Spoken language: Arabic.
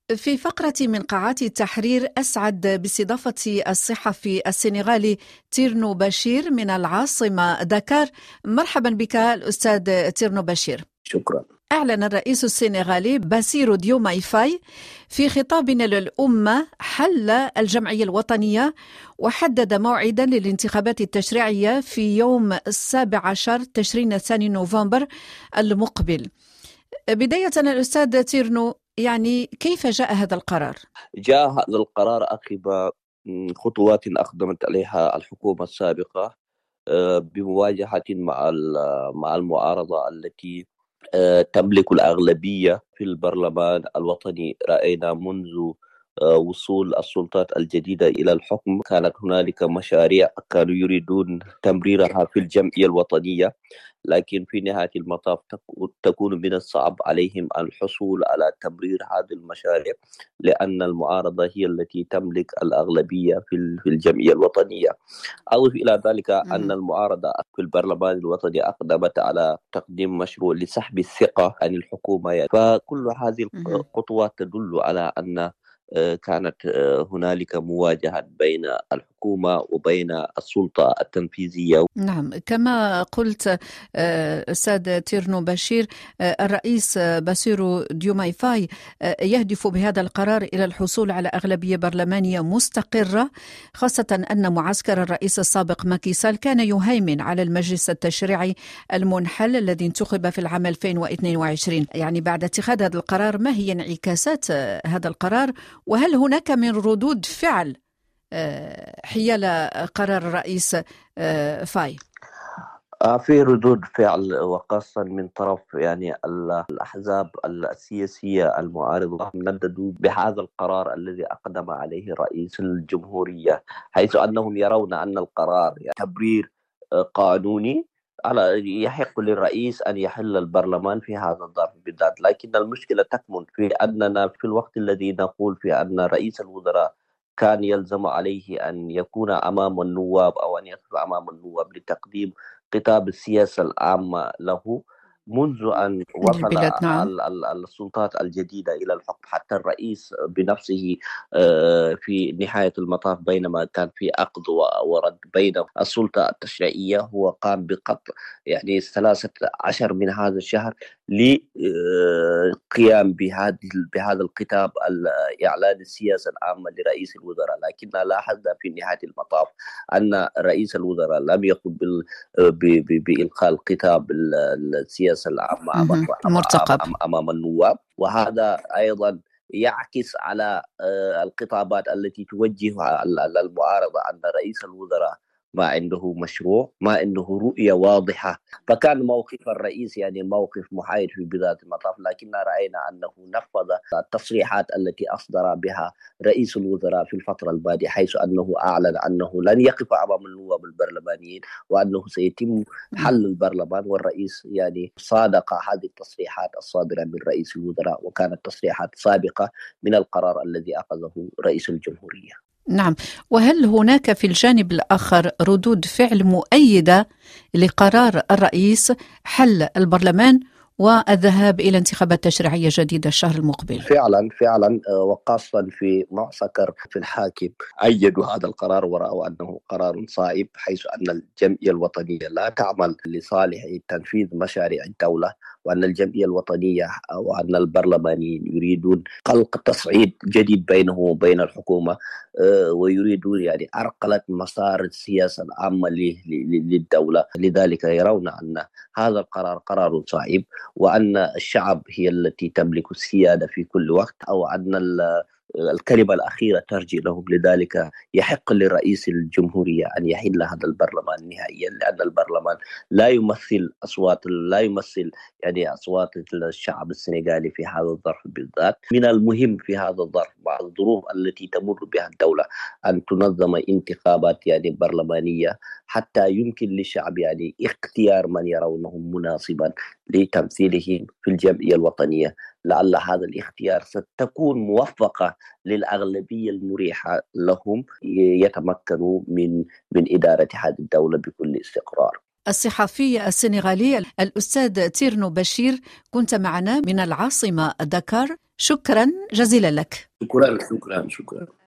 في فقرة من قاعات التحرير أسعد باستضافة الصحفي السنغالي تيرنو بشير من العاصمة دكار. مرحبا بك الأستاذ تيرنو بشير. شكرا. أعلن الرئيس السنغالي باسيرو ديوماي فاي في خطاب للأمة حل الجمعية الوطنية، وحدد موعدا للانتخابات التشريعية في يوم 17 تشرين الثاني نوفمبر المقبل. بداية الأستاذ تيرنو، يعني كيف جاء هذا القرار؟ جاء هذا القرار عقب خطوات أقدمت عليها الحكومة السابقة بمواجهة مع المعارضة التي تملك الأغلبية في البرلمان الوطني. رأينا منذ وصول السلطات الجديدة إلى الحكم كانت هنالك مشاريع كانوا يريدون تمريرها في الجمعية الوطنية، لكن في نهاية المطاف تكون من الصعب عليهم الحصول على تمرير هذه المشاريع، لأن المعارضة هي التي تملك الأغلبية في الجمعية الوطنية. أضف إلى ذلك أن المعارضة في البرلمان الوطني أقدمت على تقديم مشروع لسحب الثقة عن الحكومة. فكل هذه الخطوات تدل على أن كانت هنالك مواجهة بين الحكومة وبين السلطة التنفيذية. نعم، كما قلت أستاذ تيرنو بشير، الرئيس باسيرو ديوماي فاي يهدف بهذا القرار إلى الحصول على أغلبية برلمانية مستقرة، خاصة أن معسكر الرئيس السابق ماكي سال كان يهيمن على المجلس التشريعي المنحل الذي انتخب في العام 2022. يعني بعد اتخاذ هذا القرار، ما هي انعكاسات هذا القرار، وهل هناك من ردود فعل حيال قرار الرئيس فاي؟ في ردود فعل، وخاصة من طرف الأحزاب السياسية المعارضة نددوا بهذا القرار الذي أقدم عليه رئيس الجمهورية، حيث أنهم يرون أن القرار تبرير قانوني يحق للرئيس أن يحل البرلمان في هذا الظرف بالذات. لكن المشكلة تكمن في أننا في الوقت الذي نقول فيه أن رئيس الوزراء كان يلزم عليه أن يكون أمام النواب أو أن يقف أمام النواب لتقديم خطاب السياسة العامة له منذ أن وصل السلطات الجديدة إلى الحكم، حتى الرئيس بنفسه في نهاية المطاف بينما كان في عقد ورد بين السلطة التشريعية هو قام بقطع 13 من هذا الشهر لقيام بهذا الخطاب إعلان السياسة العامة لرئيس الوزراء. لكن لاحظنا في نهاية المطاف أن رئيس الوزراء لم يقم بإلقاء الخطاب السياسة العامة أمام النواب، وهذا أيضا يعكس على الخطابات التي توجهها المعارضة أن رئيس الوزراء ما عنده مشروع، ما عنده رؤية واضحة. فكان موقف الرئيس موقف محايد في بداية المطاف، لكن رأينا أنه نفذ التصريحات التي أصدر بها رئيس الوزراء في الفترة الماضية، حيث أنه أعلن أنه لن يقف أمام النواب البرلمانيين وأنه سيتم حل البرلمان. والرئيس صادق هذه التصريحات الصادرة من رئيس الوزراء، وكانت تصريحات سابقة من القرار الذي أخذه رئيس الجمهورية. نعم، وهل هناك في الجانب الآخر ردود فعل مؤيدة لقرار الرئيس حل البرلمان والذهاب إلى انتخابات تشريعية جديدة الشهر المقبل؟ فعلا وخاصة في معسكر في الحاكم أيدوا هذا القرار ورأوا أنه قرار صائب، حيث أن الجمعية الوطنية لا تعمل لصالح تنفيذ مشاريع الدولة، وأن الجمعية الوطنية وأن البرلمانيين يريدون خلق تصعيد جديد بينه وبين الحكومة، ويريدون عرقلة مسار السياسة العامة للدولة. لذلك يرون أن هذا القرار قرار صائب، وأن الشعب هي التي تملك السيادة في كل وقت، أو أن الكلمة الأخيرة ترجع لهم. لذلك يحق لرئيس الجمهورية أن يحل هذا البرلمان نهائيا، لأن البرلمان لا يمثل أصوات أصوات الشعب السنغالي في هذا الظرف بالذات. من المهم في هذا الظرف مع الظروف التي تمر بها الدولة أن تنظم انتخابات برلمانية حتى يمكن للشعب اختيار من يرونه مناسبا لتمثيلهم في الجمعية الوطنية. لعل هذا الاختيار ستكون موفقة للأغلبية المريحة لهم يتمكنوا من إدارة هذه الدولة بكل استقرار. الصحفي السنغالي الأستاذ تيرنو بشير، كنت معنا من العاصمة دكار. شكرا جزيلا لك. شكرا.